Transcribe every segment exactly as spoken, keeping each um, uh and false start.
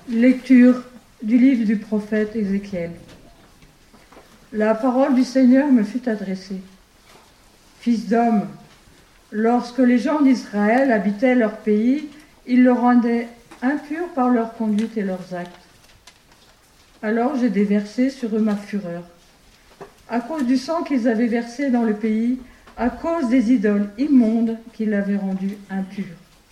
Lecture du livre du prophète Ézéchiel. La parole du Seigneur me fut adressée. Fils d'homme, lorsque les gens d'Israël habitaient leur pays, ils le rendaient impur par leur conduite et leurs actes. Alors j'ai déversé sur eux ma fureur, à cause du sang qu'ils avaient versé dans le pays, à cause des idoles immondes qui l'avaient rendu impur.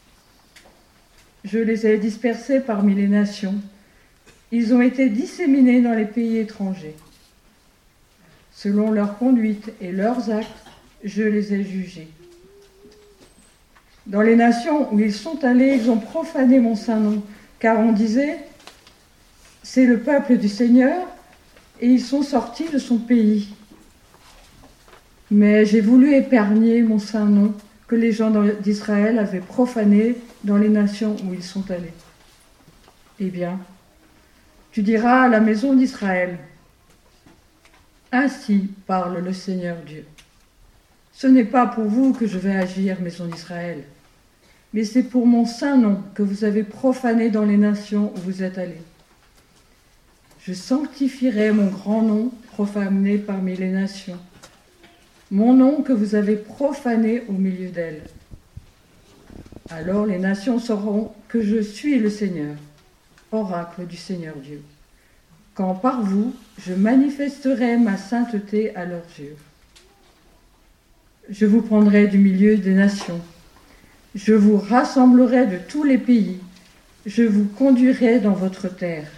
Je les ai dispersés parmi les nations. Ils ont été disséminés dans les pays étrangers. Selon leur conduite et leurs actes, je les ai jugés. Dans les nations où ils sont allés, ils ont profané mon saint nom, car on disait, c'est le peuple du Seigneur, et ils sont sortis de son pays. Mais j'ai voulu épargner mon saint nom, que les gens d'Israël avaient profané dans les nations où ils sont allés. Eh bien, tu diras à la maison d'Israël, ainsi parle le Seigneur Dieu. Ce n'est pas pour vous que je vais agir, maison d'Israël, mais c'est pour mon saint nom que vous avez profané dans les nations où vous êtes allés. Je sanctifierai mon grand nom profané parmi les nations, mon nom que vous avez profané au milieu d'elles. Alors les nations sauront que je suis le Seigneur, oracle du Seigneur Dieu, quand par vous je manifesterai ma sainteté à leurs yeux. Je vous prendrai du milieu des nations, je vous rassemblerai de tous les pays, je vous conduirai dans votre terre.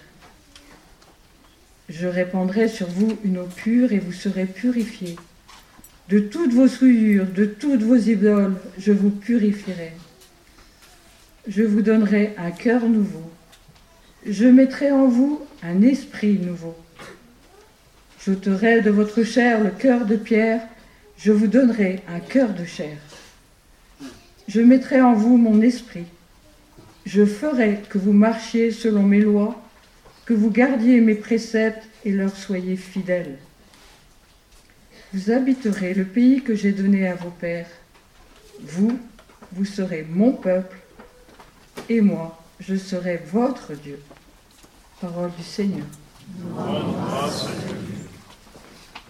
Je répandrai sur vous une eau pure et vous serez purifiés. De toutes vos souillures, de toutes vos idoles, je vous purifierai. Je vous donnerai un cœur nouveau. Je mettrai en vous un esprit nouveau. J'ôterai de votre chair le cœur de pierre, je vous donnerai un cœur de chair. Je mettrai en vous mon esprit. Je ferai que vous marchiez selon mes lois, que vous gardiez mes préceptes et leur soyez fidèles. Vous habiterez le pays que j'ai donné à vos pères. Vous, vous serez mon peuple, et moi, je serai votre Dieu. Parole du Seigneur. Amen.